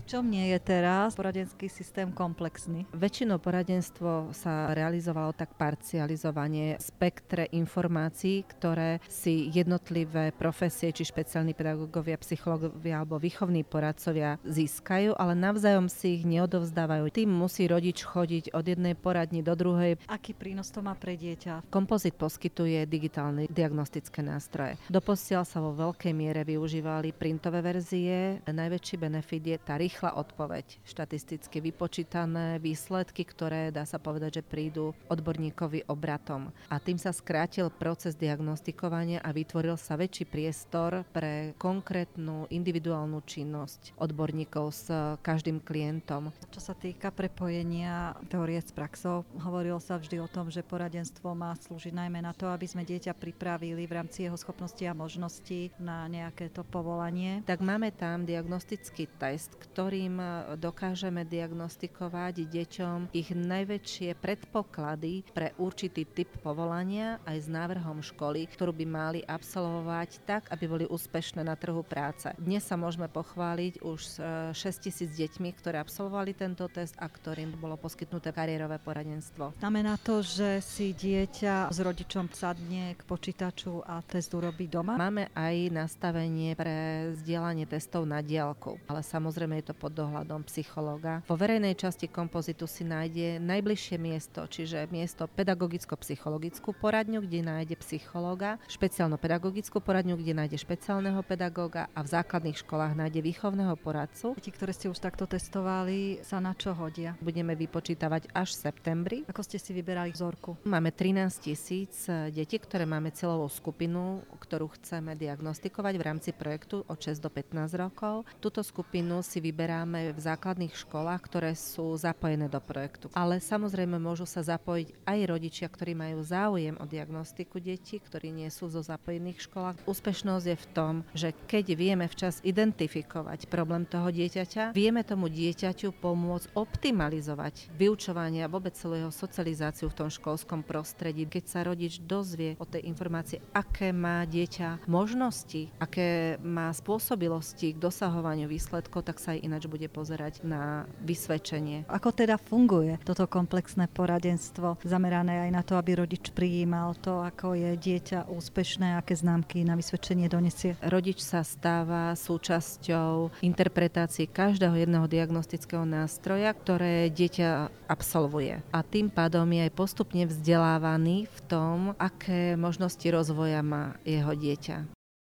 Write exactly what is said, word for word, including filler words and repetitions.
Čom nie je teraz poradenský systém komplexný? Väčšinou poradenstvo sa realizovalo tak parcializovanie spektre informácií, ktoré si jednotlivé profesie, či špeciálni pedagógovia, psychológovia alebo výchovní poradcovia získajú, ale navzájom si ich neodovzdávajú. Tým musí rodič chodiť od jednej poradni do druhej. Aký prínos to má pre dieťa? Kompozit poskytuje digitálne diagnostické nástroje. Doposiaľ sa vo veľkej miere využívali printové verzie. Najväčší benefit je tá rýchla odpoveď. Štatisticky vypočítané výsledky, ktoré dá sa povedať, že prídu odborníkovi obratom. A tým sa skrátil proces diagnostikovania a vytvoril sa väčší priestor pre konkrétnu individuálnu činnosť odborníkov s každým klientom. Čo sa týka prepojenia teórie s praxou, hovorilo sa vždy o tom, že poradenstvo má slúžiť najmä na to, aby sme dieťa pripravili v rámci jeho schopností a možností na nejaké to povolanie. Tak máme tam diagnostický test, ktorým dokážeme diagnostikovať deťom ich najväčšie predpoklady pre určitý typ povolania aj s návrhom školy, ktorú by mali absolvovať tak, aby boli úspešné na trhu práce. Dnes sa môžeme pochváliť už s šesťtisíc deťmi, ktoré absolvovali tento test a ktorým bolo poskytnuté kariérové poradenstvo. Znamená to, že si dieťa s rodičom sadne k počítaču a test urobí doma? Máme aj nastavenie pre zdieľanie testov na diaľku, ale samozrejme je to pod dohľadom psychológa. Vo verejnej časti kompozitu si nájde najbližšie miesto, čiže miesto pedagogicko-psychologickú poradňu, kde nájde psychológa, špeciálno-pedagogickú poradňu, kde nájde špeciálneho pedagóga a v základných školách nájde výchovného poradcu. Deti, ktoré ste už takto testovali, sa na čo hodia? Budeme vypočítavať až v septembri. Ako ste si vyberali vzorku? Máme trinásť tisíc detí, ktoré máme cieľovú skupinu, ktorú chceme diagnostikovať v rámci projektu od šesť do pätnásť rokov. Túto skupinu si vyberáme v základných školách, ktoré sú zapojené do projektu. Ale samozrejme môžu sa zapojiť aj rodičia, ktorí majú záujem o diagnostiku detí, ktorí nie sú zo zapojených školách. Úspešnosť je v tom, že keď vieme včas identifikovať problém toho dieťaťa, vieme tomu dieťaťu pomôcť optimalizovať vyučovanie a vôbec celú jeho socializáciu v tom školskom prostredí. Keď sa rodič dozvie o tej informácii, aké má dieťa možnosti, aké má spôsobilosti k dosahovaniu výsledkov, tak sa aj ináč bude pozerať na vysvedčenie. Ako teda funguje toto komplexné poradenstvo zamerané aj na to, aby rodič prijímal to, ako je dieťa úspešné, aké známky na vysvedčenie donesie? Rodič sa stáva súčasťou interpretácie každého jedného diagnostického nástroja, ktoré dieťa absolvuje. A tým pádom je aj postupne vzdelávaný v tom, aké možnosti rozvoja má jeho dieťa.